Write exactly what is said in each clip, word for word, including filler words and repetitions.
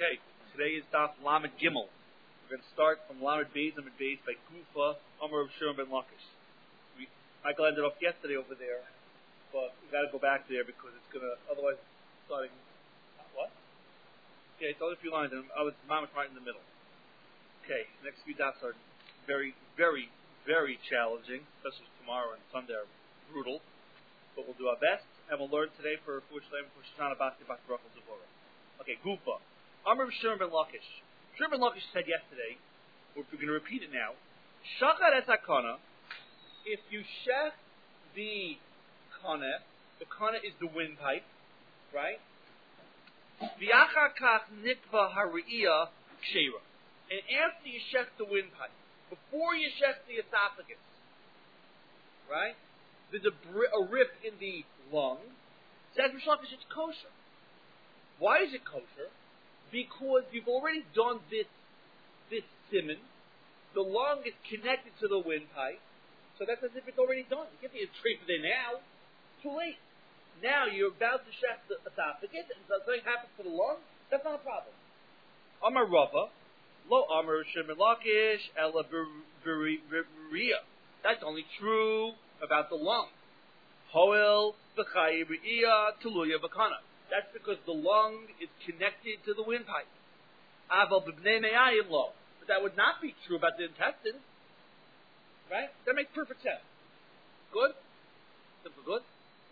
Okay, today is Daf Lamed Gimel. We're going to start from Lamed Beis, Lamed Beis by Gufa, Amar of Shurim ben Lakish. We, Michael ended off yesterday over there, but we got to go back there because it's going to, otherwise, it's starting, what? Yeah, it's only a few lines, and I was mamish right in the middle. Okay, next few Dafs are very, very, very challenging, especially tomorrow and Sunday are brutal, but we'll do our best, and we'll learn today for Fush Shlem, for Shoshana Basti, Basti Rachel Zevora. Okay, Gufa. Amr of Shurim ben Lakish. Shurim ben Lakish said yesterday, we're, we're going to repeat it now. Shachar es hakana, if you shech the kana, the kana is the windpipe, right? V'achar kach nikva hari'iyah kshera. And after you shech the windpipe, before you shech the esophagus, right? There's a, br- a rip in the lung. Says Rish Lakish, it's kosher. Why is it kosher? Because you've already done this this simon. The lung is connected to the windpipe, so that's as if it's already done. You can't be a treat there now. Too late. Now you're about to shech the esophagus, and something happens to the lung. That's not a problem. Amar Rava, lo Amar Shurim ben Lakish, ela b'riya. That's only true about the lung. Hoel b'chayi b'riya tuluya b'kana. That's because the lung is connected to the windpipe. Aval b'bnei me'ayim lo. But that would not be true about the intestine. Right? That makes perfect sense. Good? Simple good?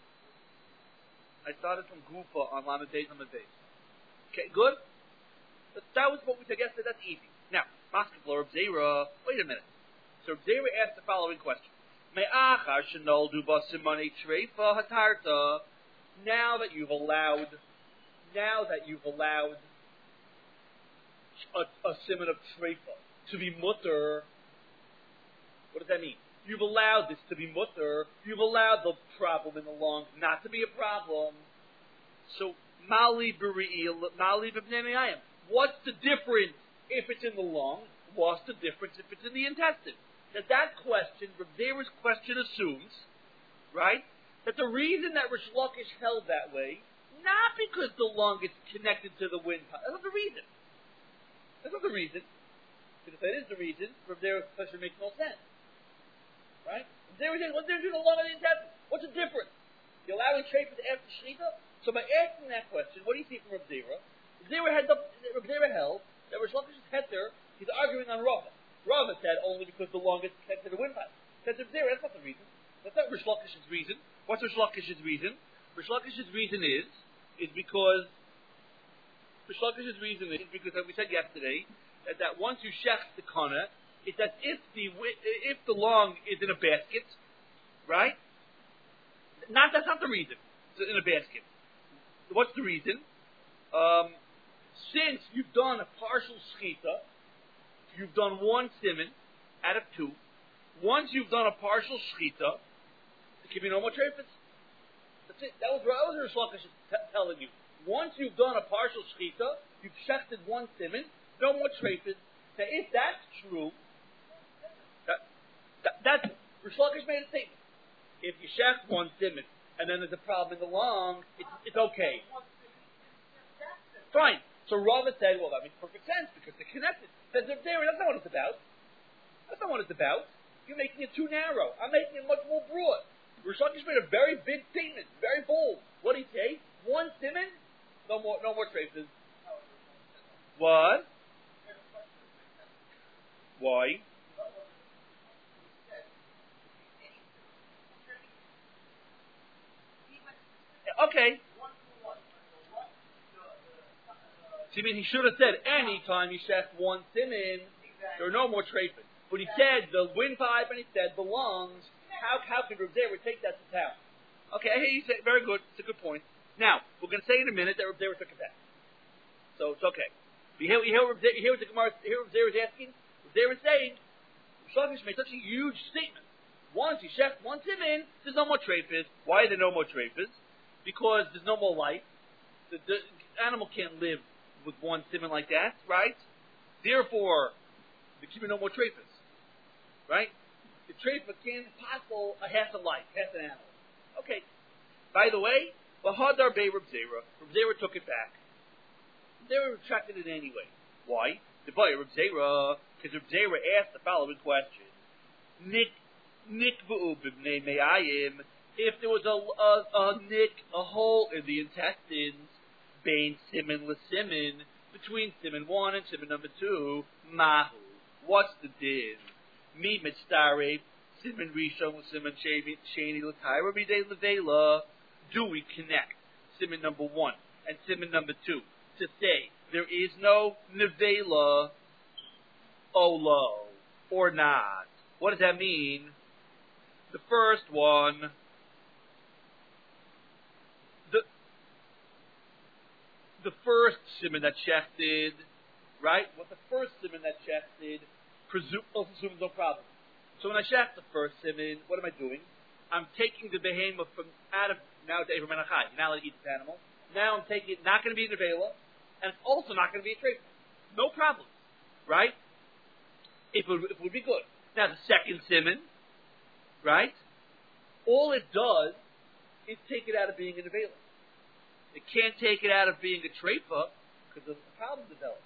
I started from Gufa on Lamed Beis, Lamed Beis. Okay, good? But that was what we said yesterday. That's easy. Now, Maskeflo, Reb Zera, wait a minute. So Reb Zera asked the following question. Me'achar shenoldu ba simone treifa hatarta. Now that you've allowed, now that you've allowed a, a simon of treifa to be mutter, what does that mean? You've allowed this to be mutter. You've allowed the problem in the lung not to be a problem. So, mali b'ri'il, mali b'bnei me'ayim. What's the difference if it's in the lung? What's the difference if it's in the intestine? Now that question, Reb Zera's question assumes, right, that the reason that Rish Lakish held that way, not because the lung is connected to the windpipe. That's not the reason. That's not the reason. Because if that is the reason, Reb Zera's question makes no sense. Right? Reb Zera says, what's the difference between the lung and the intestine? What's the difference? You're allowing trade for the after Shechita? So by asking that question, what do you see from Reb Zera? Reb Zera, had the, Reb Zera held that Rish Lakish's heter, he's arguing on Rava. Rava said only because the lung is connected to the windpipe. Says Reb Zera, that's not the reason. That's not Rish Lakish's reason. What's Rish Lakish's reason? Rish Lakish's reason is, is because, Rish Lakish's reason is because, like we said yesterday, that, that once you shech the kana, it's as if the, if the lung is in a basket, right? Not, that's not the reason. It's in a basket. What's the reason? Um, since you've done a partial shechita, you've done one simon out of two. Once you've done a partial shechita, there can be no more treifas. That's it. That was what Rish Lakish is t- telling you. Once you've done a partial shechita, you've shechted one simon, no more treifas. Now, if that's true, that, that, that's Rish Lakish made a statement. If you shech one simon and then there's a problem in the lung, it's, it's okay. Fine. So Rava said, well, that makes perfect sense because they're connected. Says Reb Zera, that's not what it's about. That's not what it's about. You're making it too narrow. I'm making it much more broad. Rish Lakish made a very big statement, very bold. What did he say? One simon, no more, no more traces. What? Why? Okay. So you mean he should have said any time you shech one simon, there are no more traces. But he said the windpipe and he said the lungs. How how could Reb Zera take that to town? Okay, I hear you say very good. It's a good point. Now we're going to say in a minute that Reb Zera took it back, so it's okay. You hear, you hear, Reb Zera, you hear what the Gemara, you hear Reb Zera is asking. Reb Zera is saying, Rish Lakish made such a huge statement. Once you shech one simon, there's no more treifas. Why are there no more treifas? Because there's no more life. The, the animal can't live with one simon like that, right? Therefore, there can be no more treifas. Right? The treifa can't possible a half a life, half an animal. Okay. By the way, Bahadar Bey Reb Zera. Reb Zera took it back. they were retracted it anyway. Why? The boy Reb Zera, because Reb Zera asked the following question: Nik nikvu b'bnei me'ayim. If there was a, a, a nick, a hole in the intestines, bein simin l'simin, between simin one and simin number two, mahu. What's the din? Mi mitzdarei simin rishon l'simin sheni l'tayra b'dei levela. Do we connect simin number one and simin number two to say there is no nevela olo or not? What does that mean? The first one, the the first siman that shechted, right? What the first siman that shechted, presume, assumes no problem. So when I shecht the first siman, what am I doing? I'm taking the behemoth from out of now to Abraham Menachai. Now I eat this animal. Now I'm taking it, not going to be an Avela, and it's also not going to be a trade. No problem, right? It would, it would be good. Now the second siman, right? All it does is take it out of being an Avela. It can't take it out of being a treifa because the problem develops.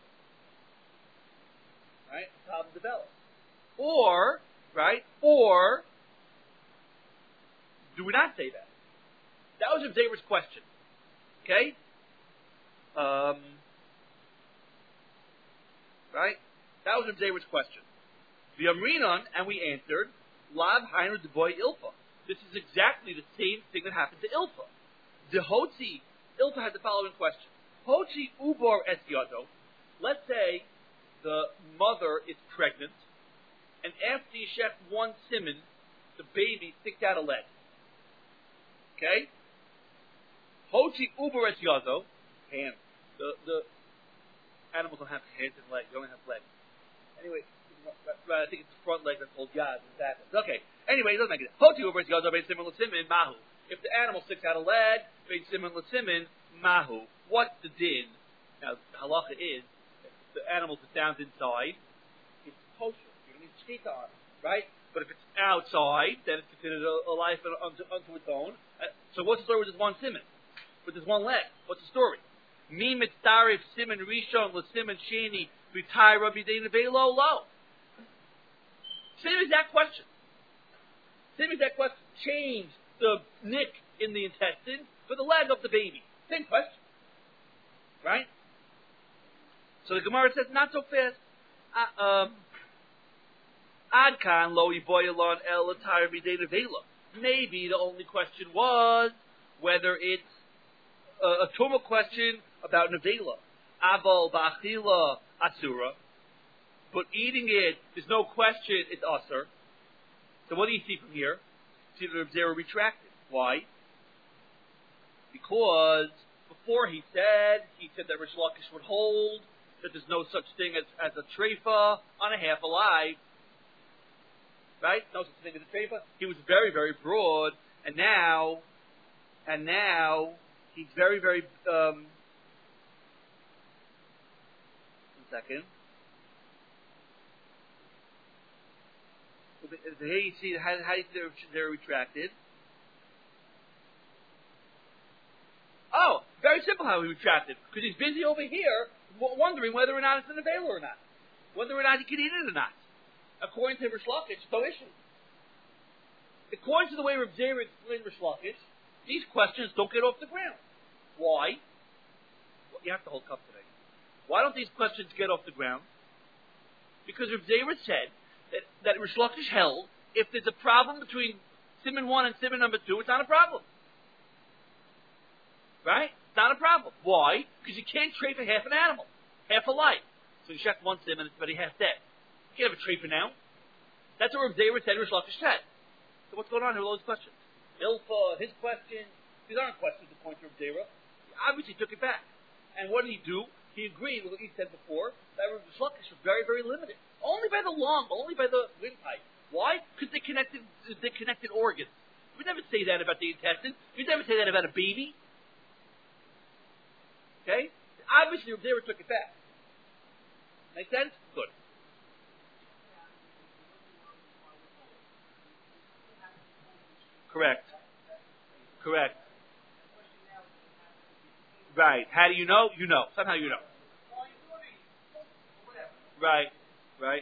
Right? The problem develops. Or, right? Or, do we not say that? That was Reb Zera's question. Okay? Um, right? That was Reb Zera's question. The Amrinon, and we answered, Lav Hainu de Boy Ilfa. This is exactly the same thing that happened to Ilfa. The Hotzi, Ilfa had the following question. Hotzi Ubar Es Yado. Let's say the mother is pregnant, and after you shech one siman, the baby sticks out a leg. Okay? Hotzi Ubar Es Yado. Hands. The, the animals don't have hands and legs. They only have legs. Anyway, right, I think it's the front leg that's called yad. Okay. Anyway, it doesn't make it. Hoti over is yad bein simin l'simin mahu. If the animal sticks out a leg, bein simin l'simin mahu. What's the din? Now, the halacha is, if the animal is down inside, it's kosher. You don't need shkita on it, right? But if it's outside, then it's considered a, a life unto, unto its own. Uh, so what's the story with this one simin? With this one leg? What's the story? Mi mitzdarif simin rishon l'simin sheni v'tai rabbi dei nevelo lo. Same exact question. Same exact question. Change the nick in the intestine for the leg of the baby. Same question. Right? So the Gemara says, not so fast. Uh, um, Adkan lo yiboyalon el atayr b'dei nevela. Maybe the only question was whether it's a, a tumah question about nevela. Aval ba'achila asura. But eating it, there's no question it's usher. So what do you see from here? See that Reb Zera retracted. Why? Because before he said, he said that Rish Lakish would hold, that there's no such thing as, as a treifa on a half alive. Right? No such thing as a treifa. He was very, very broad, and now, and now, he's very, very, um, one second. So here you see how, how they're, they're retracted. Oh, very simple how he retracted. Because he's busy over here wondering whether or not it's an avail or not. Whether or not he can eat it or not. According to Rish Lakish, it's no issue. According to the way Reb Zera explained Rish Lakish, these questions don't get off the ground. Why? Well, you have to hold cup today. Why don't these questions get off the ground? Because Reb Zera said that, that Rish Lakish held, if there's a problem between Siman one and Siman number two, it's not a problem. Right? It's not a problem. Why? Because you can't trade for half an animal, half a life. So you check one Siman, it's already half dead. You can't have a trade for now. That's what Reb Zera said, Rish Lakish said. So what's going on here with all these questions? Ilfa, his question, these aren't questions according to Reb Zera. He obviously took it back. And what did he do? He agreed with what he said before, that Rish Lakish was very, very limited. Only by the lung, only by the windpipe. Why? Because they connected, they connected organs. We never say that about the intestine. We never say that about a baby. Okay? Obviously, Reb Zera took it back. Make sense? Good. Correct. Correct. Right. How do you know? You know. Somehow you know. Right, right.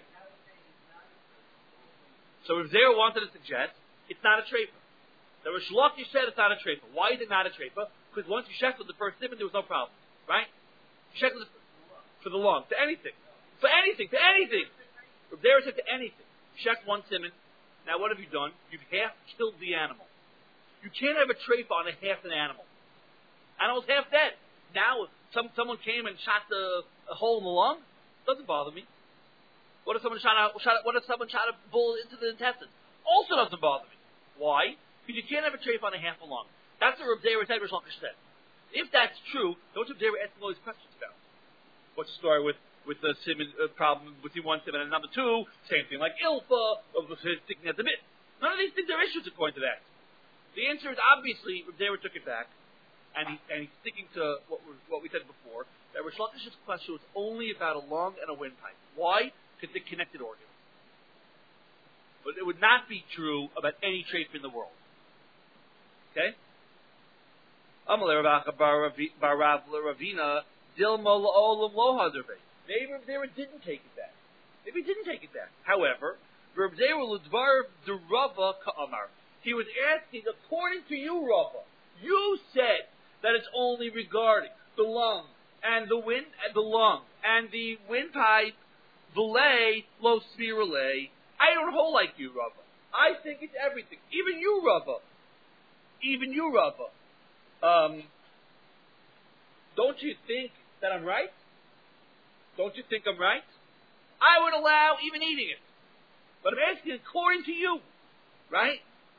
So Rav Zera wanted to suggest it's not a treifa. The Rish Lakish said it's not a treifa. Why is it not a treifa? Because once you shechted the first simon, there was no problem, right? You shechted for the lung, to anything, for anything, to anything. Rav Zera said to anything. You shecht one simon. Now what have you done? You've half killed the animal. You can't have a treifa on a half an animal. Animal's half dead. Now some someone came and shot the a hole in the lung. Doesn't bother me. What if someone shot a, shot a, what if someone shot a bullet into the intestine? Also doesn't bother me. Why? Because you can't have a treifa on a half a lung. That's what Rav Zera said. Rish Lakish said. If that's true, then what's Rav Zera asking all these questions about? What's the story with with the simon uh, problem between one simon and number two? Same thing like ilfa of the sticking at the bit. None of these things are issues according to that. The answer is obviously Rav Zera took it back, and he and he's sticking to what we what we said before. That Rish Lakish's question was only about a lung and a windpipe. Why? Because they're connected organs. But it would not be true about any treifa in the world. Okay? Amalei Rav Bar Ravina Dilma La'olam Lo Hadarvei. Maybe Rav Zera didn't take it back. Maybe he didn't take it back. However, Rav Zera L'Dvar D'Rava Ka'amar. He was asking, according to you, Rava, you said that it's only regarding the lung and the wind and the lung and the windpipe, the lay, lo spira lay. I don't hold like you, Rava. I think it's everything. Even you, Rava. Even you, Rava. Um, don't you think that I'm right? Don't you think I'm right? I would allow even eating it. But I'm asking according to you. Right?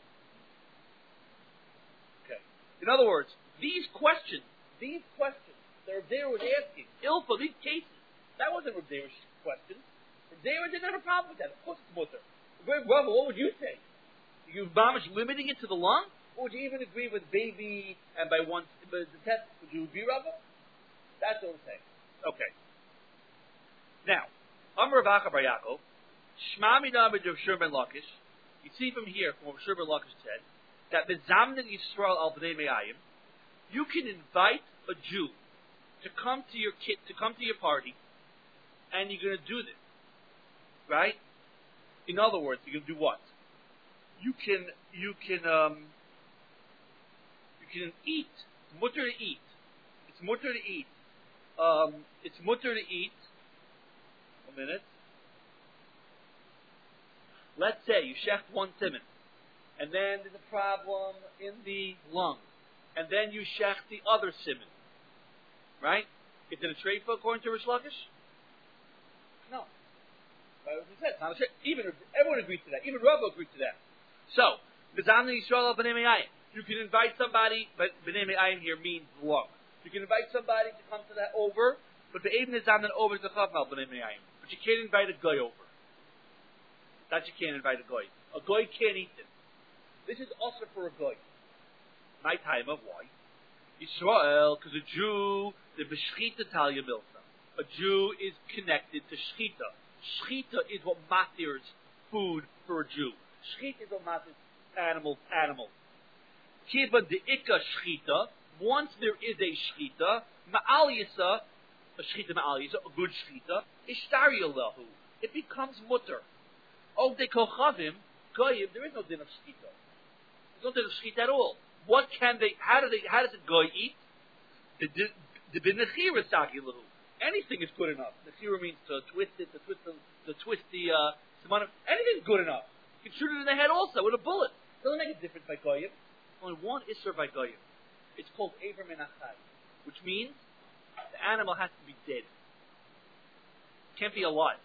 Okay. In other words, these questions, these questions that Rav Zera was asking, ilfa, these cases, that wasn't Rav Zera's question. Rav Zera didn't have a problem with that. Of course it's mutter. Rava, what would you say? You mamish limiting it to the lung? Or would you even agree with baby and by one, but the test, would you agree, Rava? That's what I'm saying. Okay. Now, Amar Rav Acha Bar Yaakov, Shma Mina B'Rav Shur ben Lakish. You see from here, from what Rav Shur ben Lakish said, that B'Zamnin Yisrael al B'nei Me'ayim, you can invite a Jew to come to your kit, to come to your party, and you're going to do this, right? In other words, you're going to do what? You can, you can, um, you can eat. It's mutter to eat. It's mutter to eat. Um, it's mutter to eat. A minute. Let's say you shecht one simon, and then there's a problem in the lung, and then you shecht the other simon, right? Is it a treifa according to Rish Lakish? No. As we said, not a treifa. Even everyone agrees to that. Even Rava agrees to that. So, B'Zamnin Yisrael al B'nei Me'ayim. You can invite somebody, but B'nei Me'ayim here means lung. You can invite somebody to come to that over, but Be'evin Zamnin over to Chav Mal B'nei Me'ayim. But you can't invite a guy over. That you can't invite a guy. A guy can't eat it. This is also for a guy. My time of why? Yisrael, because a Jew, the B'shchita Talia Milsa. A Jew is connected to Shchita. Shchita is what matters food for a Jew. Shchita is what matters animals, animals. Kiba de'ika Shchita, once there is a Shchita, Ma'al Yisa, a Shchita Ma'al Yisa, a good Shchita, Ishtari Lahu. It becomes mutter. Oh, de Kochavim, Goyim, there is no din of Shchita. There's no din of Shchita at all. What can they, how do they, how does a Goy eat? The, the, the B'nechira Saki Lahu. Anything is good enough. Nechira means to twist it, to twist the, to twist the, uh, anything's good enough. You can shoot it in the head also with a bullet. It doesn't make a difference by Goyim. Only one Isser by Goyim. It's called Aver Menachai, which means the animal has to be dead. Can't be alive.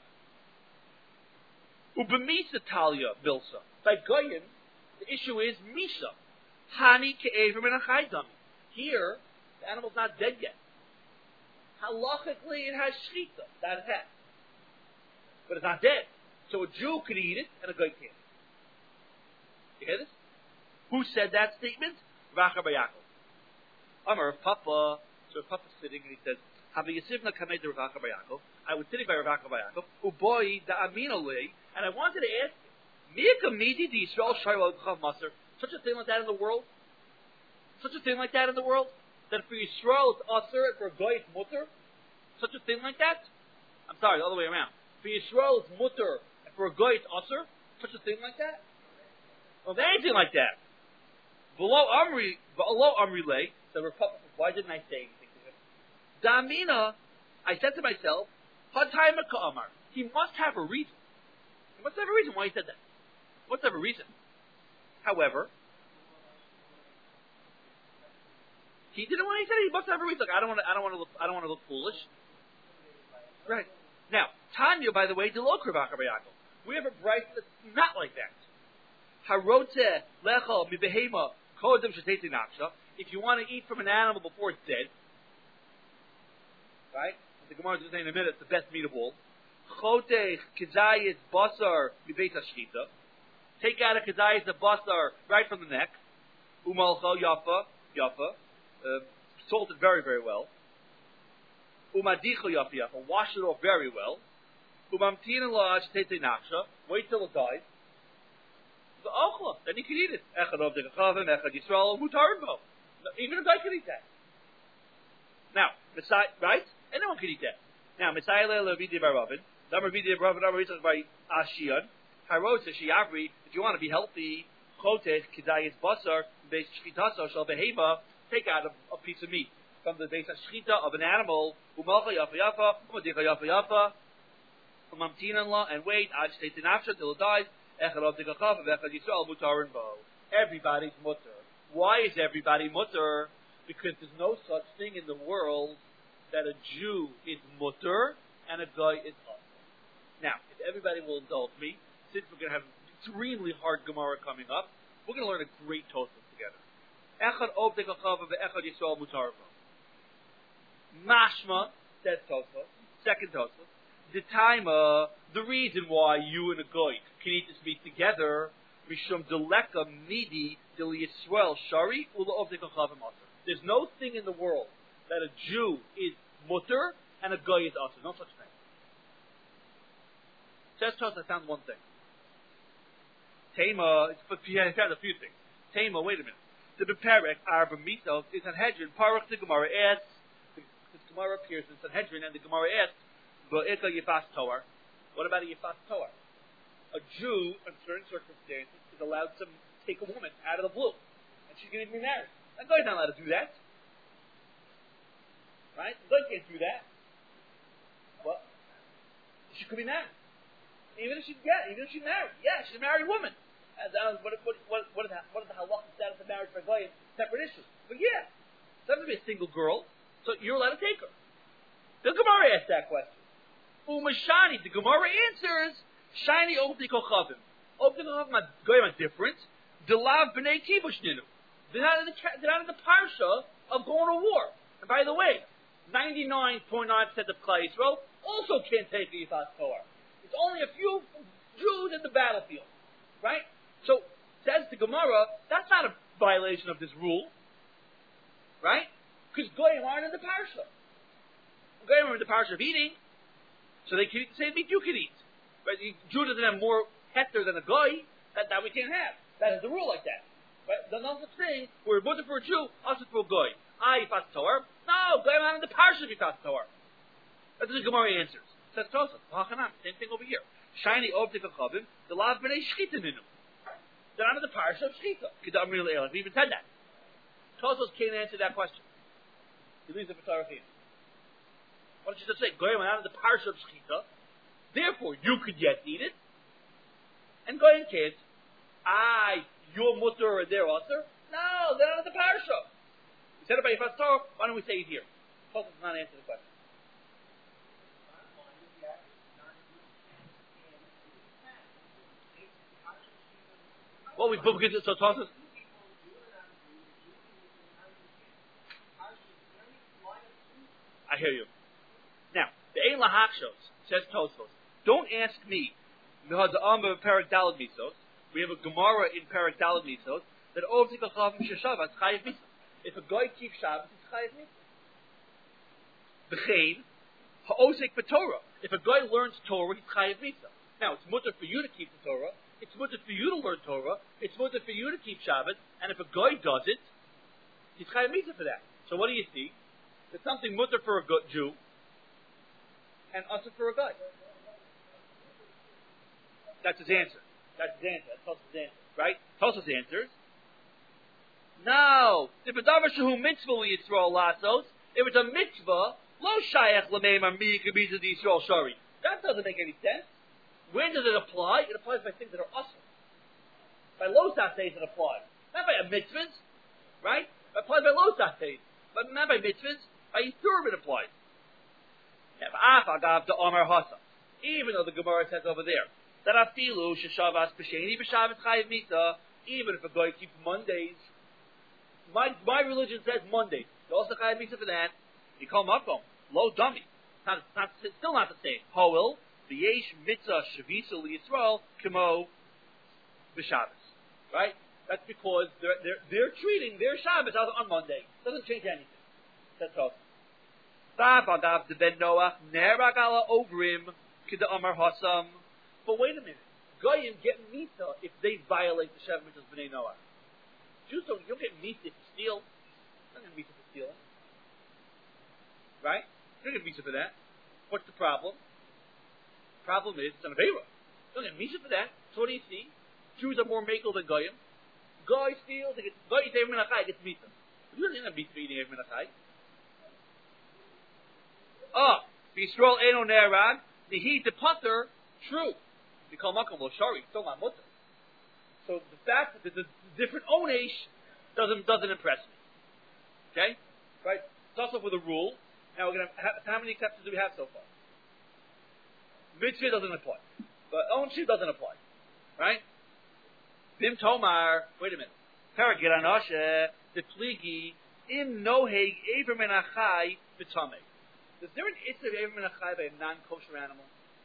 Ubemisa Talia Bilsa. By Goyim, the issue is Misa. Hani ke Aver Menachai dummy. Here, the animal's not dead yet. Halachically, it has shchita. That it has. But it's not dead. So a Jew could eat it, and a guy can't. You hear this? Who said that statement? Rav Acha Bar Yaakov. Amar Rav Papa. So Rav Papa's sitting, and he says, Havi Yisivna Kamei de Rav Acha Bar Yaakov. I was sitting by Rav Acha Bar Yaakov. Uboi da Aminolei. And I wanted to ask him, Miyaka Midi di Yisrael Shayla Chav Maser. Such a thing like that in the world? Such a thing like that in the world? That for Yisrael it's Aser, and for a Goy it's Mutter? Such a thing like that? I'm sorry, the other way around. For Yisrael, it's mutter, and for a guy, it's usher. Such a thing like that? Well, anything like that. Below Amri, below Amri lay, the Republic. Why didn't I say anything to him? Damina, I said to myself, Hatayma Ka'amar. He must have a reason. He must have a reason why he said that. He must have a reason. However, he didn't want. He said he must have a reason. Look, I don't want to. I don't want to look. I don't want to look foolish. Right now, Tanya, by the way, delokra b'akabayakol. We have a bright that's not like that. Harote lecha mibehema kodem sheteti naksha. If you want to eat from an animal before it's dead, right? The Gemara is going to say in a minute, it's the best meat of all. Chote kizayis basar mibeit hashchita. Take out a kizayis of basar right from the neck. Umalcha yafa yafa. Uh, salted very, very well. Umadicho yafa yafa. Wash it off very well. Umamtina la sheteti naksha. Wait till it dies. The ochla. Then you can eat it. Echad of the kachavim, echad Yisrael, mutarbo. Even a guy can eat that. Now, Messiah, right? Anyone can eat that. Now, Messiah le'el v'di baravin. Number v'di baravin. Number v'di by Ashiyan. Harot sheyavri. If you want to be healthy, chotes kizayis basar beis shchitasa shel behema. Take out a, a piece of meat from the beis shchita of an animal. Umalcha yafa yafa. Umadicha yafa yafa. Umamtinan la and wait. Ad shteitin afsha till it dies. Echad of the kachavim, echad Yisrael mutarin bo. Everybody's mutter. Why is everybody mutter? Because there's no such thing in the world that a Jew is mutter and a guy is us. Now, if everybody will indulge me, since we're going to have an extremely hard Gemara coming up, we're going to learn a great Tosfos together. Echad of the kachavim, echad Yisrael mutarin bo. Mashma, says Tosfos, second Tosfos, the time, uh, the reason why you and a guy can eat this meat together, Mishum deleka midi del Yisrael shari ula of the kachavim aser. There's no thing in the world that a Jew is mutter and a guy is aser. No such thing. Says Tos, I found one thing. Tema, it's, but I found a few things. Tema, wait a minute. The Beperek Arba Mitos is Sanhedrin. Parach the Gemara asks. This Gemara appears in Sanhedrin, and the Gemara asks, "V'ika yifas toar." What about a yifas toar? A Jew, in certain circumstances, is allowed to take a woman out of the blue, and she's going to be married. A guy's not allowed to do that, right? A guy can't do that. What? She could be married, even if she's yeah, even if she's married. Yeah, she's a married woman. And, uh, what, what, what, what is that? What is the halacha status of marriage for a guy? Separate issue. But yeah, it's not going to be a single girl, so you're allowed to take her. The Gemara asks that question. Umashani, the Gemara answers. Shiny Obdi Kochavim. Obdi Kochavim are different. Delav B'nei Kibush Ninu. They're not in the they're not in the parsha of going to war. And by the way, ninety-nine point nine percent of Klal Yisrael also can't take the Yifas Torah. It's only a few Jews in the battlefield, right? So says the Gemara, that's not a violation of this rule, right? Because Goyim aren't in the parsha. Goyim are in the parsha of eating, so they can eat the same meat you can eat. Right? Jew doesn't have more heter than a guy. That, that we can't have. That is the rule like that. Right? There's no such thing. We're mutter for a Jew, us for a guy. I yifas Torah. No, guy man in the parsha yifas Torah. That's what the Gemara answers. Says Tosaf. Same thing over here. Shiny optic of chavim. The lav b'nei shchita ninu. They're not in the parsha of shchita. Kedam real elam. We even said that. Tosaf can't answer that question. He leaves it for Tarachim. Why don't you just say guy man out of the parsha of shchita? Therefore, you could yet eat it. And Goyen can't. I, your mutter and their usher? No, they're not in the parsha. We said it by Yifas Torah, why don't we say it here? Tosfos does not answer the question. Well, we book it, so Tosfos. I hear you. Now, the Ein Lahakshos, says Tosfos, don't ask me. We have a Gemara in Parak Dalad Misos that Ovtik Achavim Sheshavas Chayiv Misos. If a guy keeps Shabbos, it's Chayiv Misos. B'chein Ha'osek B'Torah. If a guy learns Torah, he's Chayiv Misos. Now, it's mutter for you to keep the Torah. It's mutter for you to learn Torah. It's mutter for you to keep Shabbos. And if a guy does it, he's Chayiv Misos for that. So what do you see? There's something mutter for a Jew and usher for a guy. That's his answer. That's his answer. That's Tosfos' answer, right? Tosfos answers. No, if a davar shehu mitzvah liyisrael lasos, if it's a mitzvah, lo shayach l'meimar mi kabiza d'Yisrael shari. That doesn't make any sense. Where does it apply? It applies by things that are awesome. By lo saseis it applies. Not by a mitzvahs, right? It applies by lo saseis. But not by mitzvahs. By Yisurim it applies. Even though the Gemara says over there that afilu sheshavas b'sheni b'shabbos chayiv misa, even if a guy keeps Mondays, my my religion says Mondays. You also chayiv misa for that. You call makom lo dummy. Not, not still not the same. Hoel v'yesh mitzvah shavisa liyisrael kimo b'shabbos. Right? That's because they're they're they're treating their Shabbos on Monday. Doesn't change anything. That's all. But wait a minute. Goyim get mita if they violate the Shev Mitzvahs B'nai Noach. Jews don't, you don't get mita if you steal. You don't get mita for stealing. Right? You don't get mita for that. What's the problem? The problem is it's an Aveira. You don't get mita for that. So what do you see? Jews are more makel than Goyim. Goy steals, they get, Goy eats Eivim Menachai, gets mita. You don't get mita for eating Eivim Menachai. Oh, Yisrael Eno Nerag, the heat the putter, true. We call Makom Lo Shari, still not mutter. So the fact that there's a different onesh doesn't doesn't impress me. Okay, right? Starts off with a rule. Now we're gonna have, how many exceptions do we have so far? Mitzvah doesn't apply, but onesh doesn't apply, right? Bim Tomar, wait a minute. Paragid Anoshe the Pligi im Noheg Ever Menachai B'Tamei. Is there an issue of Eivim Menachai by a non-kosher animal?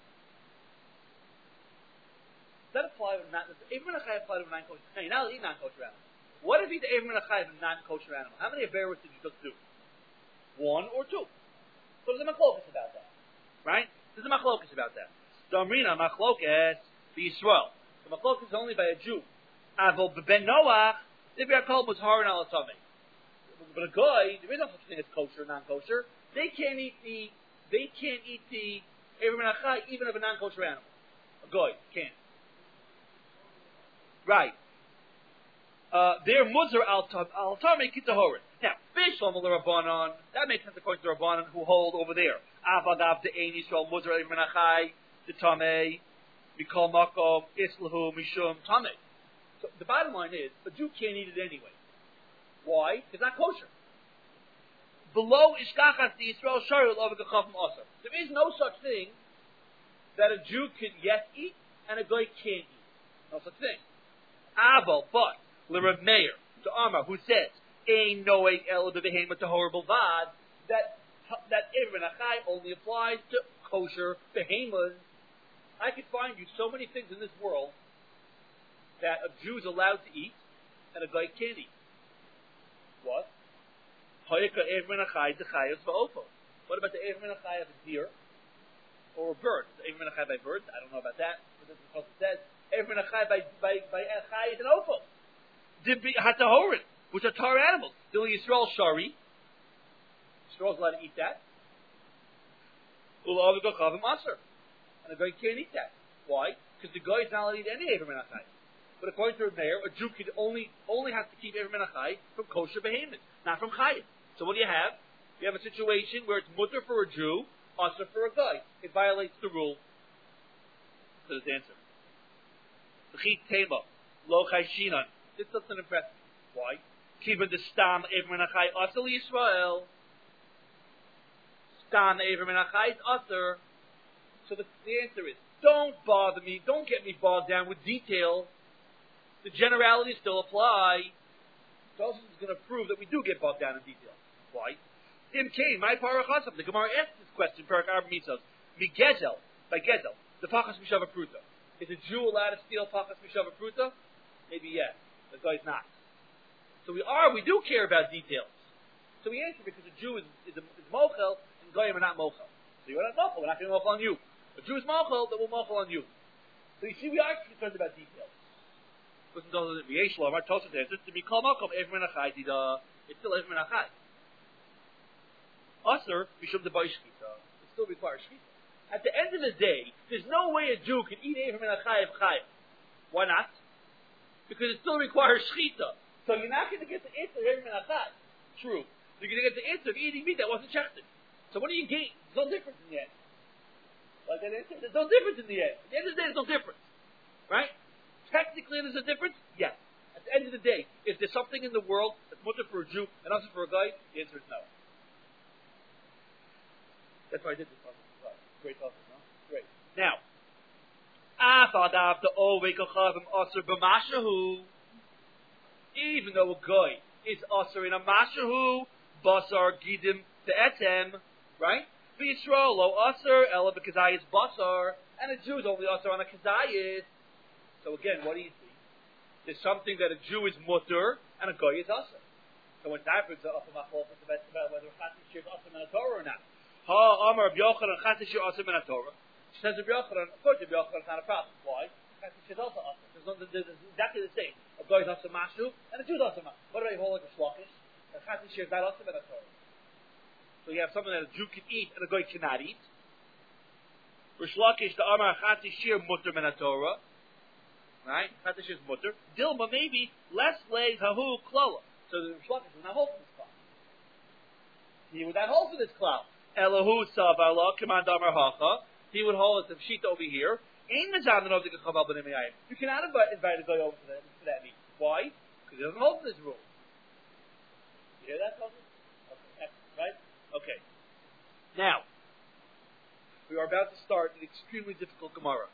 Does that apply to non? Does Eivim Menachai apply to a non-kosher? No, you're not eat non-kosher animal. What if you eat Eivim Menachai of a non-kosher animal? How many averos did you just do? One or two? So there's a machlokas about that, right? There's a machlokas about that. Damrina machlokas b'Yisrael. The machlokas is only by a Jew. Avol b'ben Noach, if your kol was harin al atamei. But a guy, there is no such thing as kosher, non-kosher. They can't eat the they can't eat the Eivim Menachai even of a non-kosher animal. A goy can't. Right. Uh, they're muzar al tamei kitahorin. Now, bishlam l'Rabbanan, that makes sense according to the Rabbanan who hold over there. Avadav de ein Yisrael muzar Eivim Menachai the tamei mikol makom islahu mishum tamei. So the bottom line is a Jew can't eat it anyway. Why? It's not kosher. Below Ishkachas the Yisrael Sharul over the Chafim Asar. There is no such thing that a Jew can yet eat and a guy can't eat. No such thing. Abel, but L'Rav Meir to Amar, who says Ein Noeg El B'Behema Tahor B'Vad, that that Eivim Menachai only applies to kosher behemoths. I could find you so many things in this world that a Jew is allowed to eat and a guy can't eat. What? What about the Eivim Menachai of a deer or a bird? The Eivim Menachai by birds? I don't know about that. But this is what it says. Eivim Menachai by by by Chai is an opal. Hatahorin, which are tar animals. Still Yisrael Shari. Yisrael's allowed to eat that. Ula Avigo Chavim Aser, and a guy can't eat that. Why? Because the guy is not allowed to eat any Eivim Menachai. But according to Meir, a Jew could only only has to keep Eivim Menachai from kosher behemoths, not from Chayim. So what do you have? You have a situation where it's mutter for a Jew, usher for a guy. It violates the rule. So this answer. This doesn't impress me. Why? Kibbutz the stam Eivim Menachai usher Yisrael. Stam Eivim Menachai is usher. So the, the answer is, don't bother me. Don't get me bogged down with details. The generalities still apply. Joseph is going to prove that we do get bogged down in detail. Why? Im Kain, my parachasam. The Gemara asked this question, Parak Arba Mitzvos. Mi Gezel, by Gezel, the Pachas Mishava Pruta. Is a Jew allowed to steal Pachas Mishava Pruta? Maybe yes. The guy's not. So we are, we do care about details. So we answer because a Jew is, is, a, is mochel, and Goyim are not mochel. So you're not mochel, we're not going to mochel on you. A Jew is mochel, then we'll mochel on you. So you see, we are concerned about details. Listen to the Yeshua, our Tosfos answers, to be called Malcolm, Eivim Menachai, it's still Eivim Menachai. Usher, Mishum the Boy Shkita. It still requires Shkita. At the end of the day, there's no way a Jew can eat Eivim and a Chayiv Chayiv. Why not? Because it still requires Shechita. So you're not going to get the answer of Eivim and a Chayiv. True. You're going to get the answer of eating meat that wasn't shechted. So what do you gain? There's no difference in the end. Like that answer? There's no difference in the end. At the end of the day, there's no difference. Right? Technically, there's a difference? Yes. At the end of the day, is there something in the world that's mutter for a Jew and also for a guy? The answer is no. That's why I did this one. Great talk, no? Great. Now, even though a guy is usher in a mashahu, basar gidim be'etem, right? V'yisrael lo usher, ela b'kazayis basar, and a Jew is only usher on a kazayis. So again, what do you see? There's something that a Jew is mutter, and a guy is usher. So when that brings up a machlokas about whether a chassid shir is usher in a Torah or not. Ha Amar Rabbi Yochanan chassid shir usher in a Torah. Says Rabbi Yochanan, of course Rabbi Yochanan is not a problem. Why? Chassid shir is also usher. There's, no, there's exactly the same. A guy is usher mashu, and a Jew is usher mashu. What about a whole like a shlokish? A chassid shir is not usher in a Torah. So you have something that a Jew can eat and a guy cannot eat. Rish Lakish, the Amar chassid shir mutter min Torah. Right? Chassid shir is mutter. Dilma maybe less legs hahu klala. So the Rish Lakish would not hold for this cloud. He would not hold for this cloud. Elahu savala command Amar hacha. He would hold the sheet over here. You cannot invite, invite a guy over to that, to that meat. Why? Because he doesn't hold to this rule. You hear that, Tony? Okay, right? Okay. Now, we are about to start an extremely difficult Gemara.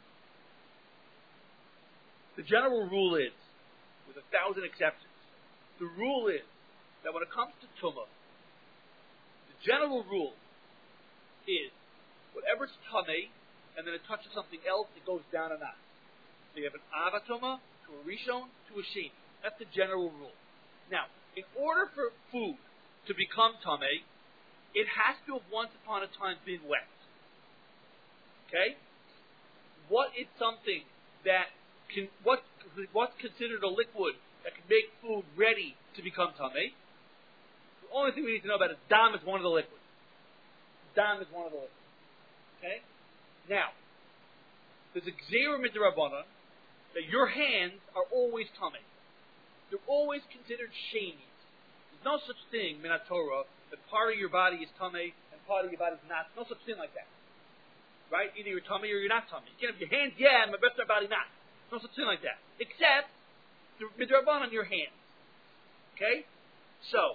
The general rule is, with a thousand exceptions, the rule is that when it comes to Tumah, the general rule is whatever's Tameh, and then it touches something else, it goes down a notch. So you have an Avatuma to a Rishon to a Sheni. That's the general rule. Now, in order for food to become Tameh, it has to have once upon a time been wet. Okay? What is something that can, what, what's considered a liquid that can make food ready to become Tameh? The only thing we need to know about is Dam is one of the liquids. Dam is one of the liquids. Okay? Now, there's a Gzeira Midrabanan that your hands are always Tameh. They're always considered Shenis. There's no such thing, Min Torah, that part of your body is Tameh and part of your body is not. No such thing like that. Right? Either you're Tameh or you're not Tameh. You can't have your hands, yeah, and the rest of your body not. No such thing like that. Except the Midrabanan on your hands. Okay? So,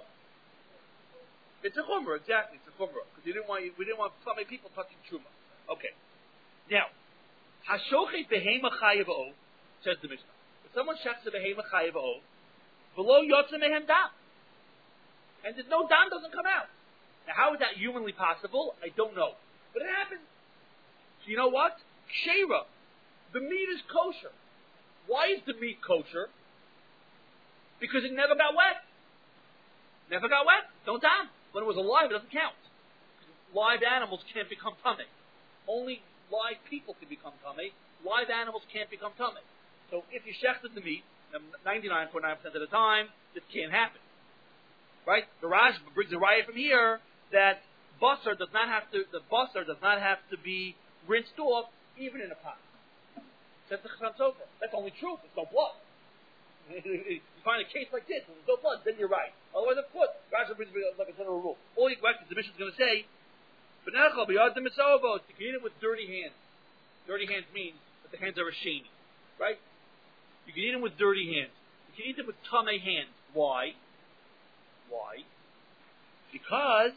it's a chumrah, exactly. It's a chumrah because we didn't want you, we didn't want so many people touching truma. Okay. Now, hashochet behema chayev o, says the Mishnah. If someone shechs a behema chayev o, below yotze mehem dam, and there's no dam doesn't come out. Now, how is that humanly possible? I don't know, but it happens. So you know what? Kshera, the meat is kosher. Why is the meat kosher? Because it never got wet. Never got wet. Don't dam. When it was alive, it doesn't count. Live animals can't become tameh. Only live people can become tameh. Live animals can't become tameh. So if you shechted the meat, ninety-nine point nine percent of the time, this can't happen. Right? The Raj brings a riot from here that basar does not have to. The basar does not have to be rinsed off even in a pot. Says the Chassam Sofer. That's only true. There's no blood. You find a case like this, and there's no blood, then you're right. Otherwise, of course, Rashi brings like a general rule. All you correct is the Mishnah is going to say, "But now you can eat it with dirty hands." Dirty hands means that the hands are a sheni, right? You can eat them with dirty hands. You can eat them with tameh hands. Why? Why? Because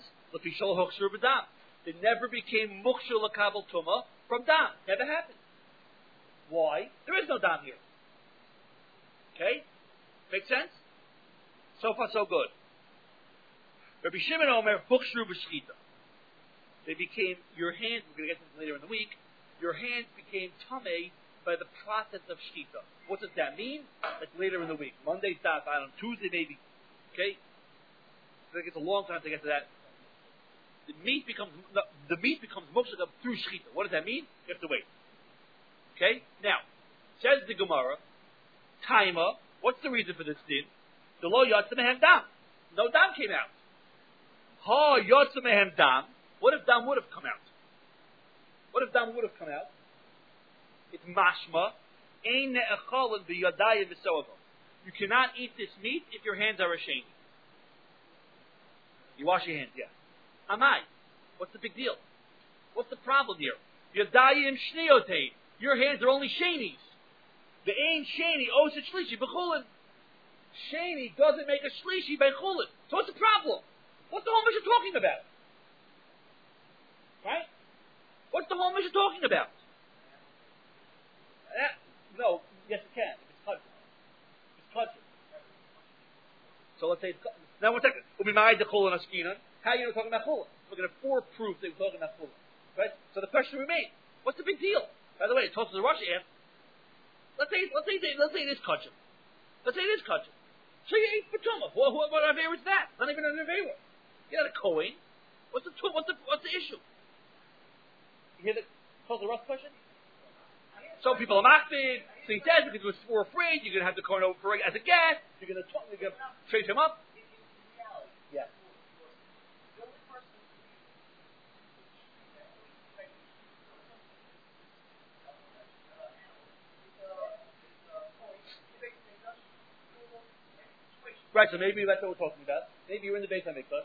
they never became mukshul lakabel tuma from dam. Never happened. Why? There is no dam here. Okay? Make sense? So far, so good. Rabbi Shimon Omer, Hukshru b'shchita. They became, your hands, we're going to get to this later in the week, your hands became tameh by the process of shchita. What does that mean? That's later in the week. Monday, stop, I don't know, Tuesday maybe. Okay? So it gets a long time to get to that. The meat becomes, the, the meat becomes mukshah through shchita. What does that mean? You have to wait. Okay? Now, says the Gemara, Taima, what's the reason for this din? The lo yotze mehem dam. No dam came out. Ha yotze mehem dam. What if dam would have come out? if dam would have come out? It's mashma. Ein ne'echolin b'yadayim v'soago. You cannot eat this meat if your hands are asheni. You wash your hands, yes. Amai. What's the big deal? What's the problem here? Yadayim shneotei. Your hands are only shenis. The ain sheni owes a shlishi b'chulin. Sheni doesn't make a shlishi by chulin. So what's the problem? What's the whole mission talking about? Right? What's the whole mission talking about? Uh, no, yes it can. It's country. It's country. So let's say it's now one second. We'll be married to chulin askinan. How are you talking about chulin? We're going to have four proof that we're talking about chulin. Right? So the question remains: what's the big deal? By the way, Tosfos Rashi asked. Let's say, let's say, let's say it is kachim. Let's say it is kachim. So you eat patuma. What, what, what aveira is that? Not even an aveira. You're not a kohen. What's the what's the what's the issue? You hear the Tosfos Rashi question? Some people are makbid. So he says because we're afraid you're going to have the kohen over for as a guest. You're going to you're going to trace him up. Yeah. Right, so maybe that's what we're talking about. Maybe you're in the Beit HaMikdash.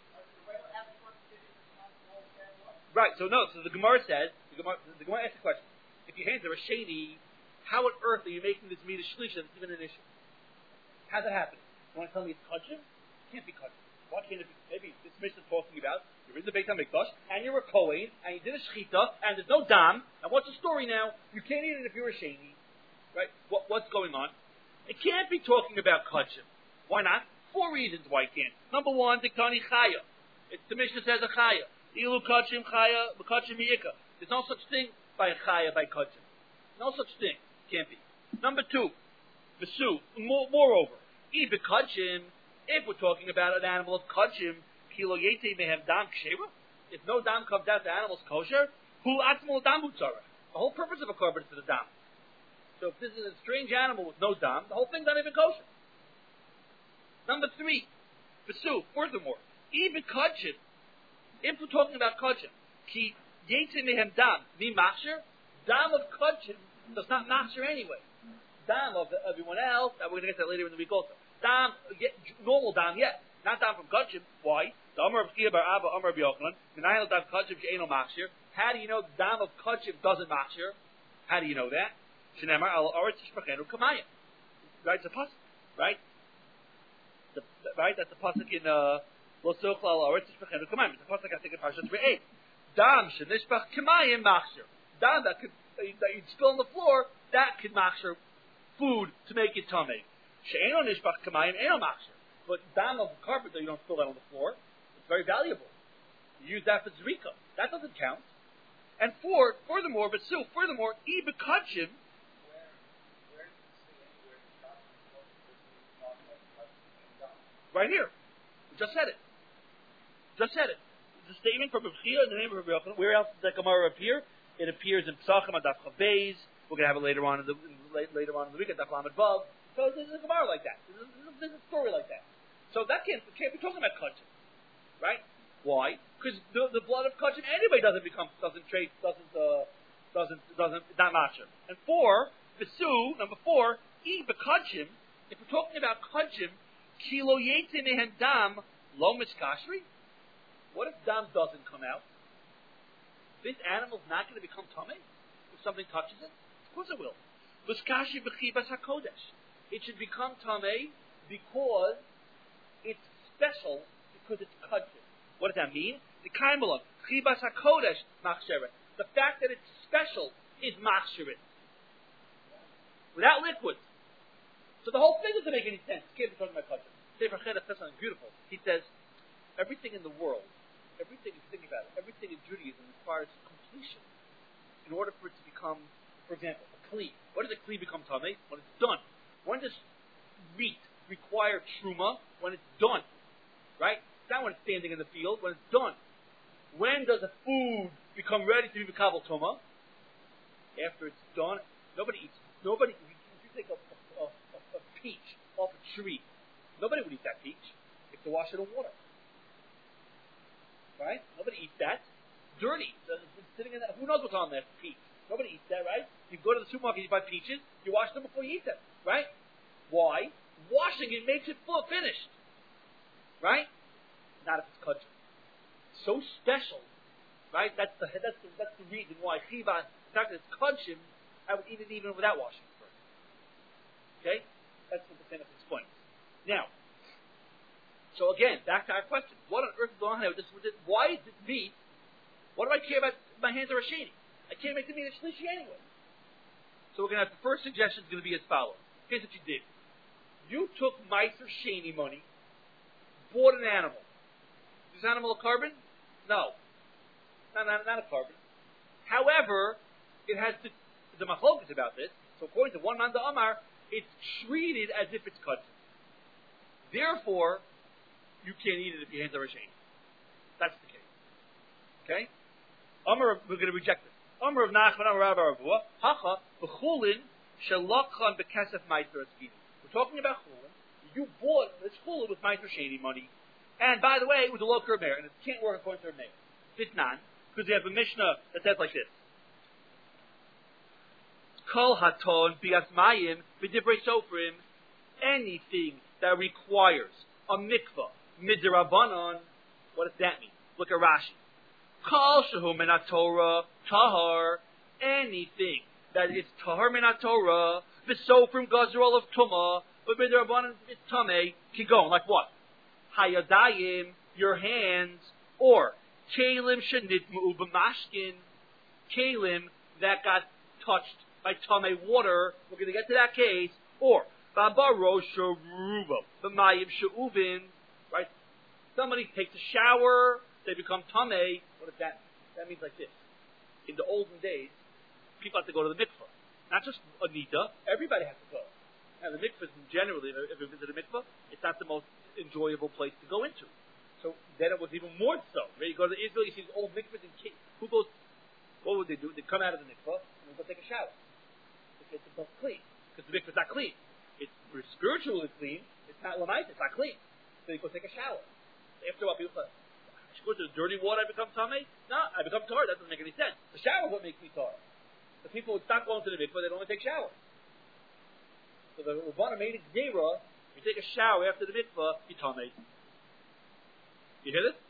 Right, so no, so the Gemara says, the Gemara, the Gemara asks the question, if your hands are a shady, how on earth are you making this meat a shlisha that's even an issue? How's that happen? You want to tell me it's kachim? It can't be kachim. Why can't it be? Maybe this mission is talking about, you're in the Beit HaMikdash, and you're a kohen, and you did a shechita, and there's no dam, and what's the story now? You can't eat it if you're a shady. Right? What, what's going on? It can't be talking about kachim. Why not? Four reasons why it can't. Number one, diktani chaya. It's the Mishnah says a chaya. Ilu kachim chaya, b'kachim yika. There's no such thing by a chaya by kachim. No such thing. Can't be. Number two, v'su. More, moreover, i b'kachim. If we're talking about an animal of kachim, kilo yete mehem dam ksheva. If no dam comes out, the animal's kosher. Hu atzmol dam butzara. The whole purpose of a korban is to the dam. So if this is a strange animal with no dam, the whole thing's not even kosher. Number three, Vesu, furthermore, even kachim, if we're talking about kachim, ki yetze mehem dam, mi machsher, dam of kachim does not machsher anyway. Dam of the, everyone else, and we're going to get that later in the week also. Dam, yet, normal dam, yes. Not dam from kachim. Why? The Amar of Chia bar Abba, Amar of Yochanan, Menayel dam kachim she'eno machsher. How do you know the dam of kachim doesn't machsher? How do you know that? Shenemar al aretz shpachenu kamayim. Right, it's a pasuk, right? The, right, that's the pasuk in Lo Sochla Al Aretz Shpachenu Kamayim. It's the pasuk I think in Parashat Re'eh. Dam shenishpach kamayim machsher. Dam that could that you'd spill on the floor, that could machsher food to make it tummy. She'eno nishpach kamayim eno machsher. But dam of the carpet that you don't spill that on the floor, it's very valuable. You use that for zrika. That doesn't count. And four, furthermore, but still, furthermore, i bekachim. Right here. We just said it. Just said it. It's a statement from Rav Chia in the name of Rav Yochanan. Where else does that Gemara appear? It appears in Pesachim and Daf Chav Beis. We're going to have it later on in the later on in the week at Daf Lamed Vav. So there's a Gemara like that. There's a, there's a story like that. So that can't, can't be talking about kachim, right? Why? Because the, the blood of kachim anyway doesn't become doesn't trade doesn't uh, doesn't doesn't not matcher. And four, Vesu, number four, e bekachim. If we're talking about kachim. Kilo yete mehen dam lo miskashri. What if dam doesn't come out? This animal's not going to become tummy if something touches it. Of course it will. Miskashri b'chibas hakodesh. It should become tummy because it's special because it's kudshim. What does that mean? The kaimelon chibas hakodesh machsheret. The fact that it's special is machsheret. Without liquid. So the whole thing doesn't make any sense. Can't be talking about kudshim. Sefer Cheda says something beautiful. He says, everything in the world, everything, if you think about it, everything in Judaism requires completion in order for it to become, for example, a kli. What does a kli become tamei? When it's done. When does meat require truma? When it's done. Right? It's not when it's standing in the field, when it's done. When does a food become ready to be mekabel tuma? After it's done. Nobody eats. Nobody, if you take a, a, a, a peach off a tree, nobody would eat that peach. You have to wash it in water. Right? Nobody eats that. dirty. So it's sitting in that, who knows what's on there? Peach. Nobody eats that, right? You go to the supermarket, you buy peaches, you wash them before you eat them, right? Why? Washing it makes it full finished, right? Not if it's kosher. So special, right? That's the that's the, that's the reason why chiva, the fact that it's kosher, I would eat it even without washing it first. Okay, that's what the Tanakh explains. Now, so again, back to our question: what on earth is going on with this? With this why is it meat? What do I care about? My hands are a sheni. I can't make the meat a shlishi anyway. So we're going to have the first suggestion is going to be as follows. Here's what you did. You took Meiser Sheni money, bought an animal. Is this animal a carbon? No. Not, not, not a carbon. However, it has to, the machlokas about this, so according to one Manda Amar, it's treated as if it's cut. Therefore, you can't eat it if your hands are a sheni. That's the case. Okay? Amar, we're going to reject it. Amar of Nachman, Amar of Aravua, Hacha, B'chulin, Shalakhan B'kesef Meiser Eskini. We're talking about chulin. You bought this chulin with Meiser Sheni money, and by the way, it was a local mayor, and it can't work according to a mayor. Fitnan, because they have a Mishnah that says like this: Kol haton biasmayim v'divrei sofrim. Anything that requires a mikvah midrabanan. What does that mean? Look at Rashi. Kol shehu min Torah tahar. Anything that is tahar min Torah, v'sofrim gazrol of tumah, but midrabanan is tameh. Keep going. Like what? Hayadayim, your hands, or kalim shenitmu b'mashkin, kalim that got touched by tameh water. We're going to get to that case. Or babarosha ruba b'mayim she'uvin. Right? Somebody takes a shower, they become tameh. What does that mean? That means like this. In the olden days, people had to go to the mikvah. Not just Anita, everybody has to go. Now the mikvah, generally, if you visit a mikvah, it's not the most enjoyable place to go into. So then it was even more so. Right? You go to Israel, you see these old mikvahs and kids. Who goes, what would they do? They come out of the mikvah and they go take a shower. They get themselves clean. Because the mikvah's not clean. It's spiritually clean. It's not lamait, it's not clean. So you go take a shower. After a while, people say, I should go to the dirty water, I become tameh? No, I become tar. That doesn't make any sense. The shower is what makes me tar. The people would stop going to the mikvah, they'd only take showers. So the Rabbana made it zera, you take a shower after the mikvah, you tameh. You hear this?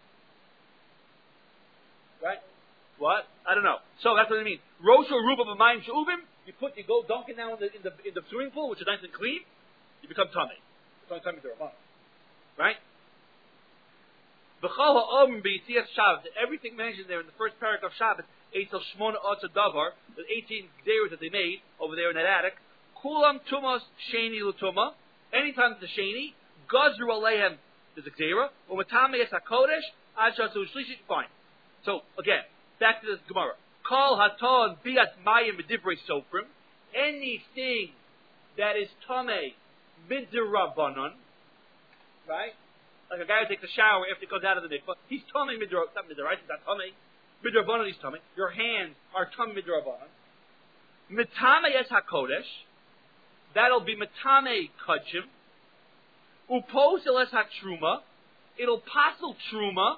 Right? What? I don't know. So that's what I mean. Rosh or ruba b'mayim she'uvim, you put, you go dunk it now in the, in the, in the swimming pool, which is nice and clean, you become tameh. It's only tameh to Rabbana. Right? B'chal ha'om b'yitzias Shabbos, everything mentioned there in the first paragraph of Shabbos, Eitel Shmona Otza Davar, the eighteen gzeros that they made over there in that attic, Kulam Tumas Sheni L'Tuma, anytime it's a Sheni, Gazru Alehem, there's a gzera, or Matame Yes HaKodesh, Ashatu Shlishi, fine. So, again, back to this Gemara. Kol Haton Biat Mayim B'divrei Sofrim, anything that is Tameh Midrabanan, right? Like a guy who takes a shower after he comes out of the mikvah, he's Tameh Midra, not Midra, right? He's not Tameh. Midrabanan is Tameh. Your hands are Tameh Midrabanan. Mitame Yes HaKodesh, that'll be Mitame Kachim. Uposel Es HaTruma, it'll passel Truma.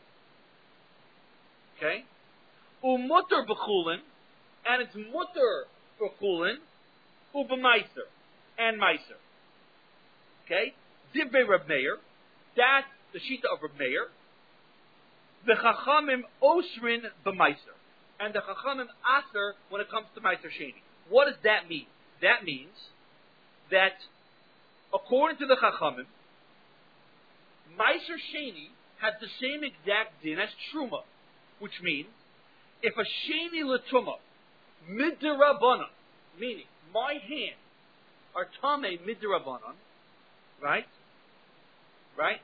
Okay? Umutter B'chulin, and it's Mutter B'chulin, Ub'meiser, and Meiser. Okay? Divrei Reb Meir, that's the Shita of Reb Meir. The Chachamim Osrin B'meiser, and the Chachamim Aser when it comes to Meiser Sheni. What does that mean? That means that according to the Chachamim, Meiser Sheni has the same exact din as Truma, which means if a Sheni L'Truma Midrabanan, meaning my hands are Tameh Midrabanan, right? Right?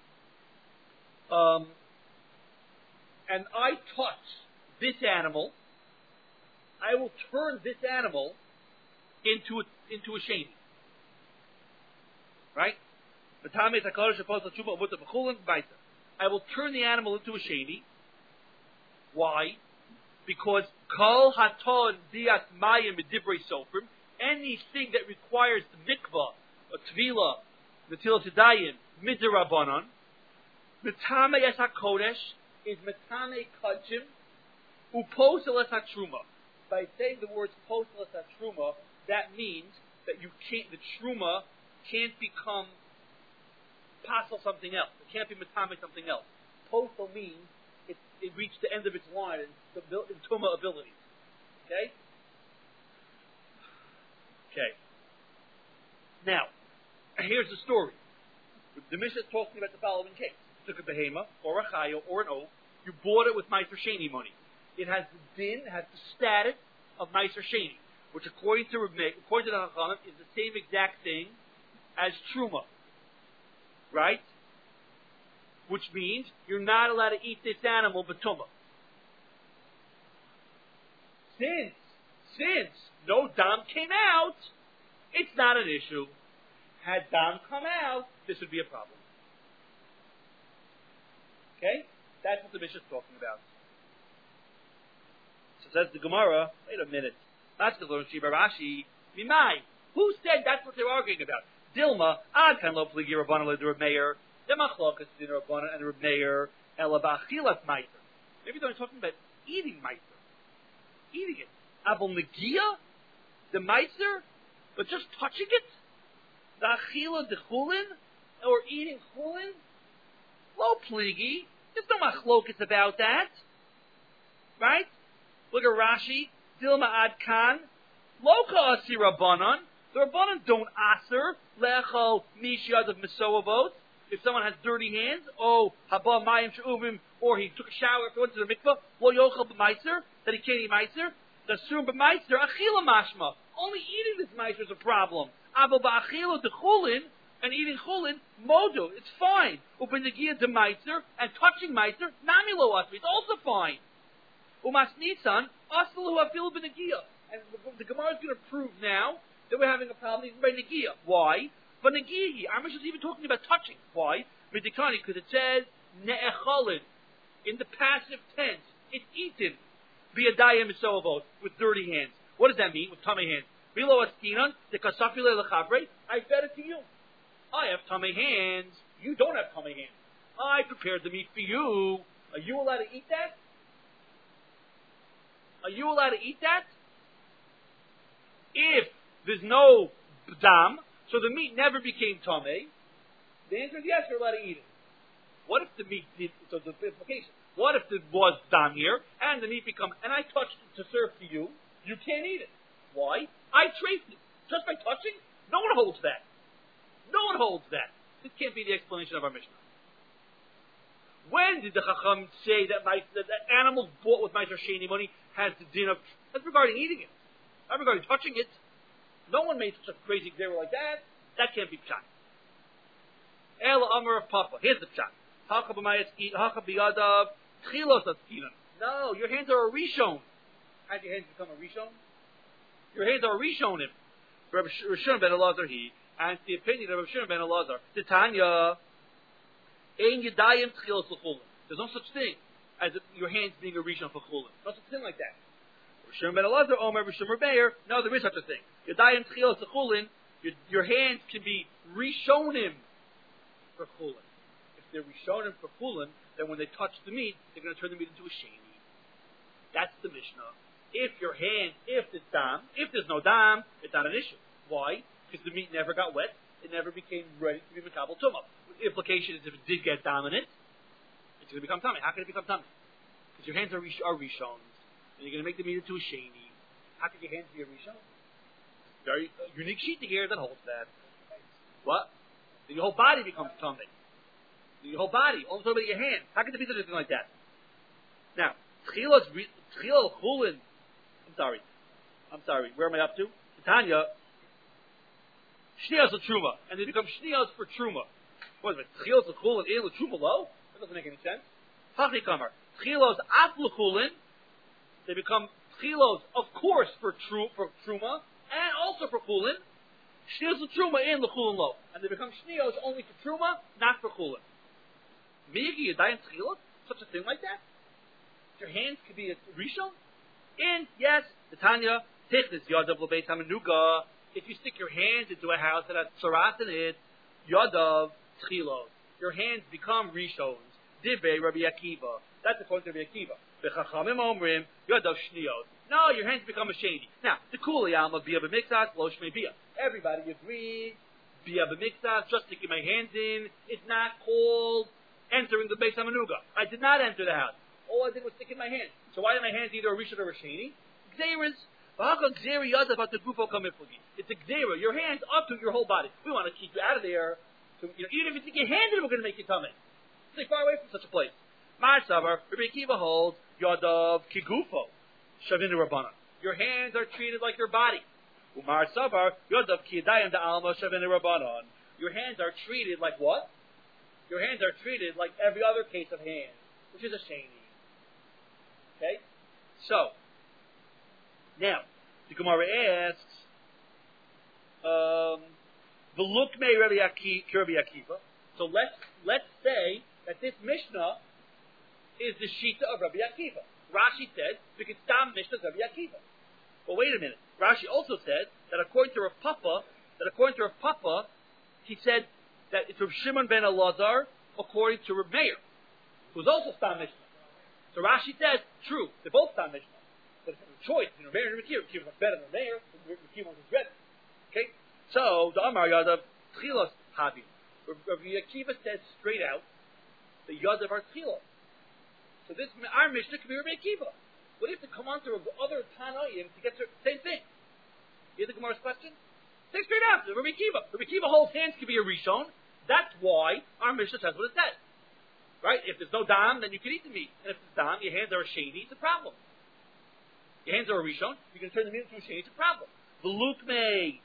Um, and I touch this animal, I will turn this animal into a, into a Sheni. Right? I will turn the animal into a Sheni. Why? Because Kol Haton Diat Mayim Midivrei Sofrim, anything that requires the mikvah, a tvila, Netilas Yadayim, Midrabanan, Mitame Yes HaKodesh is Mitame Kachim, Uposeles hatruma. By saying the words poseles hatruma, that means that you can't, the truma can't become passel something else. It can't be matame something else. Posel means it, it reached the end of its line in, in tuma abilities. Okay? Okay. Now, here's the story. The Mishnah is talking about the following case. You took a behema, or a chaya, or an oaf. You bought it with Meiser Sheni money. It has the din, it has the status of Meiser Sheni, which according to Rebbe, according to the Chachamim, is the same exact thing as Truma. Right? Which means you're not allowed to eat this animal Batuma. Since, since no dam came out, it's not an issue. Had dam come out, this would be a problem. Okay? That's what the Mishnah is talking about. So says the Gemara, wait a minute. Rashi, Mimai. Who said that's what they're arguing about? Dilma, Ad kan lo pligi Rabbanan le Reb Meir, Demachlokas din Rabbanan and Reb Meir, Ela ba'achilas meiser. Maybe they're talking about eating meiser. Eating it. Abel negia, the meiser, but just touching it? The achila de chulin, or eating chulin? Lo pligi. There's no machlokas about that. Right? Look at Rashi. Dilma ad kan. Loka asi Rabbanan. The Rabbanan don't aser. Lechol mishiyad of mesoavot. If someone has dirty hands, oh, haba mayim she'uvim, or he took a shower, if he went to the mikvah, lo yochel b'meiser, that he can't eat meiser. The surim b'meiser, achila mashma. Only eating this meiser is a problem. Avo ba'achila de chulin, and eating chulin, modo, it's fine. Ubenegia de meiser, and touching meiser, nami lo asmi, it's also fine. Umas nisan, asalu afilu benegia. And the, the Gemara is going to prove now that we're having a problem even by negia. Why? But negia, Amish is even talking about touching. Why? Midikani, because it says ne'echolin in the passive tense. It's eaten via dayim misoavot with dirty hands. What does that mean? With tummy hands. Bilo askinan dekasafile lechabre. I fed it to you. I have tummy hands. You don't have tummy hands. I prepared the meat for you. Are you allowed to eat that? Are you allowed to eat that? If there's no dam, so the meat never became tameh, the answer is yes, you're allowed to eat it. What if the meat did, so the implication, what if there was dam here, and the meat become, and I touched it to serve to you, you can't eat it. Why? I traced it. Just by touching? No one holds that. No one holds that. This can't be the explanation of our Mishnah. When did the Chacham say that, my, that, that animals bought with Meiser Sheni money has the din of, that's regarding eating it. Not regarding touching it. No one made such a crazy example like that. That can't be pshat. El Amar of Papa. Here's the pshat. Hacha b'mayas eat, hacha b'yadav, tchilos atkinan. No, your hands are a rishon. How did your hands become a rishon? Your hands are a rishonim. Rabbi Shimon ben Elazar he, and the opinion of Rabbi Shimon ben Elazar, Titania, ein yadayim tchilos l'chulin. There's no such thing as your hands being a rishon for chulin. No such thing like that. Shimon ben Elazar, Omer, Shimon Meir. No, there is such a thing. Yadayim tchilos l'chulin. Your, your hands can be rishonim for chulin. If they're rishonim for chulin, then when they touch the meat, they're going to turn the meat into a sheni. That's the Mishnah. If your hand, if there's dam, if there's no dam, it's not an issue. Why? Because the meat never got wet. It never became ready to be makabel tumah. The implication is if it did get dam in it, it's going to become tummy. How can it become tummy? Because your hands are, rish- are rishons. And you're going to make the meat into a sheni. How can your hands be a rishon? Very uh, unique sheet here that holds that. What? Then your whole body becomes tummy. Your whole body. All of a sudden your hand. How can there be such a thing like that? Now, tchilas tchil chulin. I'm sorry. I'm sorry. Where am I up to? Tanya. Shniyos l'truma, and they become shniyos for truma. What is it? Tchilos l'chulin in l'truma lo? That doesn't make any sense. Hachi kamar. Tchilos af l'chulin. They become tchilos, of course, for tru, for truma, and also for chulin. Shniyos l'truma in l'chulin lo, and they become shniyos only for truma, not for chulin. Migi yadayim tchilos? Such a thing like that? Your hands could be a rishon? And yes, the Tanya, tichnis yadav l'beit hamenuga. If you stick your hands into a house that has tzaras in it, yadav tchilos. Your hands become rishons. Divrei Rabbi Akiva. That's according to Rabbi Akiva. V'chachamim omrim yadav shniyot. No, your hands become a sheni. Now, the kuli alma bia b'miktas lo shmei bia. Everybody agrees. Bia b'miktas, just sticking my hands in, is not called entering the Beis Hamanuga. I did not enter the house. All I did was stick in my hands. So why are my hands either a rishon or a sheni? Gzeras. It's a gzera. Your hands up to your whole body. We want to keep you out of there. So, you know, even if you stick your hand in, we're going to make you tummy. Stay far away from such a place. Mar Savar, Rabbi Akiva holds Yadav Kigufo Shavin Rabbanan. Your hands are treated like your body. Umar Savar Yadav Kiyadayim Da Alma Shavin Rabbanan. Your hands are treated like what? Your hands are treated like every other case of hands, which is a sheni. Okay? So, now, the Gemara asks, um, V'lukmei Rabbi Akiva. So let's let's say that this Mishnah is the Shita of Rabbi Akiva. Rashi said we can stam Mishnah of Rabbi Akiva. Well, wait a minute. Rashi also said that according to Rav Papa, that according to Rav Papa, he said that it's Rav Shimon ben Elazar according to Rav Meir, who's also stam Mishnah. So Rashi says, true, they're both stam Mishnah. But if it's a choice between Rav Meir and Rav Akiva, Rav Akiva was better than Rav Meir, Rav Akiva was better. Okay? So, the Amar Yadav Tchilos Havi. Rav Akiva says straight out, the Yadav are Tchilos. So this, our Mishnah could be Rav Akiva. What if to come on to other Tanaim to get to the same thing? You hear the Gemara's question? Say straight out, Rav Akiva. Rav Akiva holds hands could be a Rishon. That's why our Mishnah says what it says. Right? If there's no Dam, then you can eat the meat. And if there's Dam, your hands are a Sheni, it's a problem. Your hands are a Rishon, you can turn them into a Sheni, it's a problem. V'lukmei.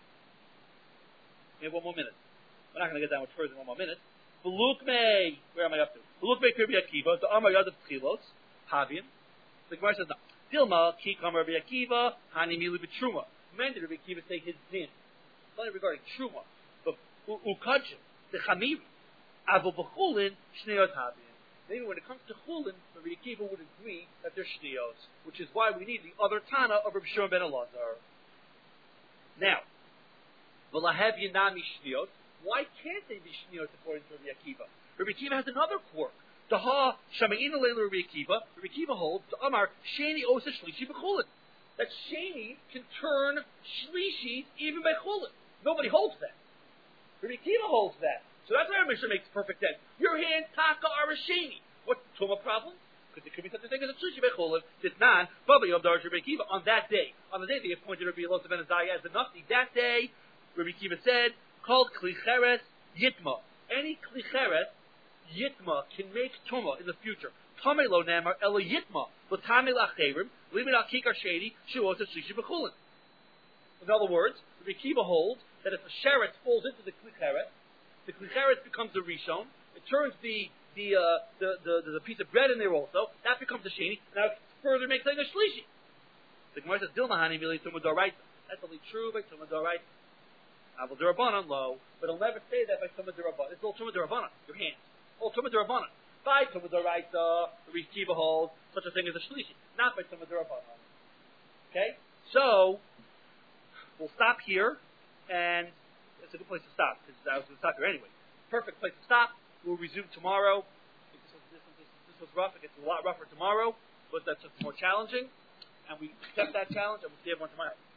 We have one more minute. We're not going to get that much further in one more minute. V'lukmei. Where am I up to? V'lukmei Rabbi Akiva. The Amar Yadav Tchilos. Havin. The Gemara says no. Dilma ki kamar Rabbi Akiva. Hani milu b'truma. When did Rabbi Akiva say his din? It's only regarding truma. But ukajim the chamiri. Avo b'chulin shneot havin. Maybe when it comes to chulin, Rabbi Akiva would agree that they're shneos, which is why we need the other Tana of Rabbi Shimon ben Elazar. Now. V'lahev yinami shniot. Why can't they be shniot according to Rabbi Akiva? Rabbi Akiva has another quirk. Daha shamein leilu Rabbi Akiva. Rabbi Akiva holds to Amar sheni osa shlishi b'chulin. That sheni can turn shlishi even by chulin. Nobody holds that. Rabbi Akiva holds that. So that's why our Mishnah makes perfect sense. Your hands taka are a sheni. What's the Tuma problem? Because there could be such a thing as a shlishi by chulin. It's not. Baba yom darj Rabbi Akiva on that day. On the day they appointed Rabbi Elazar ben Azariah as the nafti. That day. Rabbi Akiva said, called klicheres yitma. Any klicheres yitma can make tuma in the future. Tame lo namar ela yitma. L'tame l'acherim. Limit al kikar sheni. Shuos of shishi b'chulin. In other words, Rabbi Akiva holds that if a sheretz falls into the klicheres, the klicheres becomes a rishon. It turns the the, uh, the, the, the the piece of bread in there also. That becomes a sheni. Now it further makes like a shlishi. The Gemara says, Dilmahani mili tuma doraita. That's only true by tuma doraita. Avol Durabanan low, but I'll never say that by Tumah Durabanan. It's all Tumah Durabanan, your hands. All Tumah Durabanan. By Tumah Duraita, Rabbi Akiva holds such a thing as a Shlishi, not by Tumah Durabanan. Okay? So, we'll stop here, and it's a good place to stop, because I was going to stop here anyway. Perfect place to stop. We'll resume tomorrow. This was, this was, this was rough. It gets a lot rougher tomorrow, but that's just more challenging, and we accept that challenge, and we'll see everyone tomorrow.